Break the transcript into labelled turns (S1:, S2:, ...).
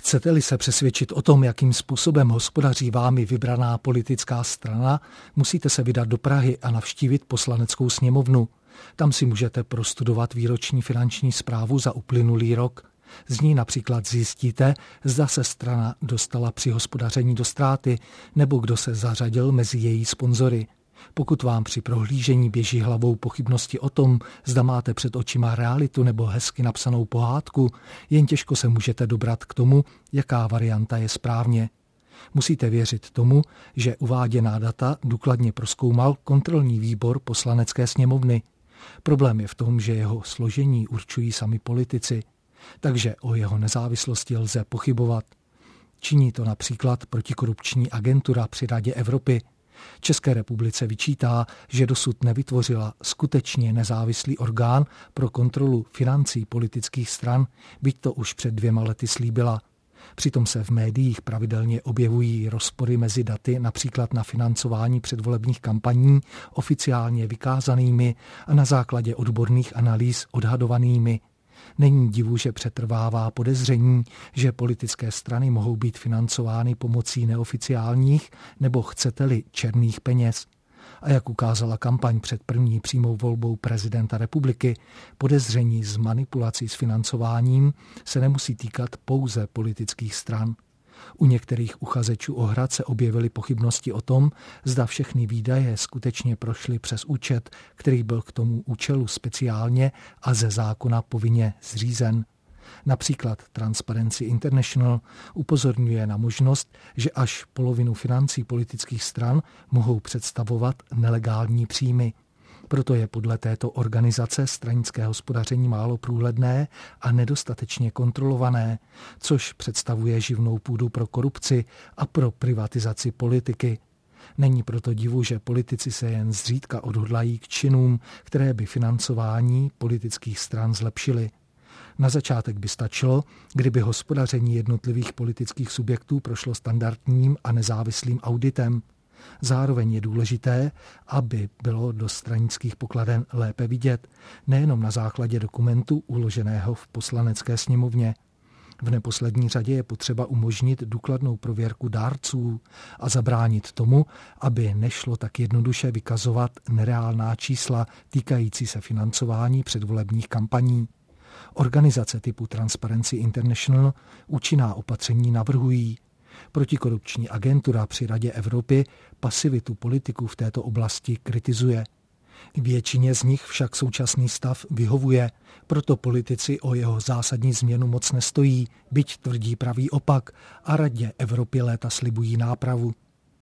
S1: Chcete-li se přesvědčit o tom, jakým způsobem hospodaří vámi vybraná politická strana, musíte se vydat do Prahy a navštívit Poslaneckou sněmovnu. Tam si můžete prostudovat výroční finanční zprávu za uplynulý rok. Z ní například zjistíte, zda se strana dostala při hospodaření do ztráty, nebo kdo se zařadil mezi její sponzory. Pokud vám při prohlížení běží hlavou pochybnosti o tom, zda máte před očima realitu nebo hezky napsanou pohádku, jen těžko se můžete dobrat k tomu, jaká varianta je správně. Musíte věřit tomu, že uváděná data důkladně prozkoumal kontrolní výbor Poslanecké sněmovny. Problém je v tom, že jeho složení určují sami politici, takže o jeho nezávislosti lze pochybovat. Činí to například protikorupční agentura při Radě Evropy. České republice vyčítá, že dosud nevytvořila skutečně nezávislý orgán pro kontrolu financí politických stran, byť to už před 2 lety slíbila. Přitom se v médiích pravidelně objevují rozpory mezi daty například na financování předvolebních kampaní oficiálně vykázanými a na základě odborných analýz odhadovanými. Není divu, že přetrvává podezření, že politické strany mohou být financovány pomocí neoficiálních nebo chcete-li černých peněz. A jak ukázala kampaň před první přímou volbou prezidenta republiky, podezření z manipulací s financováním se nemusí týkat pouze politických stran. U některých uchazečů o Hrad se objevily pochybnosti o tom, zda všechny výdaje skutečně prošly přes účet, který byl k tomu účelu speciálně a ze zákona povinně zřízen. Například Transparency International upozorňuje na možnost, že až polovinu financí politických stran mohou představovat nelegální příjmy. Proto je podle této organizace stranické hospodaření málo průhledné a nedostatečně kontrolované, což představuje živnou půdu pro korupci a pro privatizaci politiky. Není proto divu, že politici se jen zřídka odhodlají k činům, které by financování politických stran zlepšily. Na začátek by stačilo, kdyby hospodaření jednotlivých politických subjektů prošlo standardním a nezávislým auditem. Zároveň je důležité, aby bylo do stranických pokladen lépe vidět, nejenom na základě dokumentu uloženého v Poslanecké sněmovně. V neposlední řadě je potřeba umožnit důkladnou prověrku dárců a zabránit tomu, aby nešlo tak jednoduše vykazovat nereálná čísla týkající se financování předvolebních kampaní. Organizace typu Transparency International účinná opatření navrhují. Protikorupční agentura při Radě Evropy pasivitu politiků v této oblasti kritizuje. Většině z nich však současný stav vyhovuje, proto politici o jeho zásadní změnu moc nestojí, byť tvrdí pravý opak a Radě Evropy léta slibují nápravu.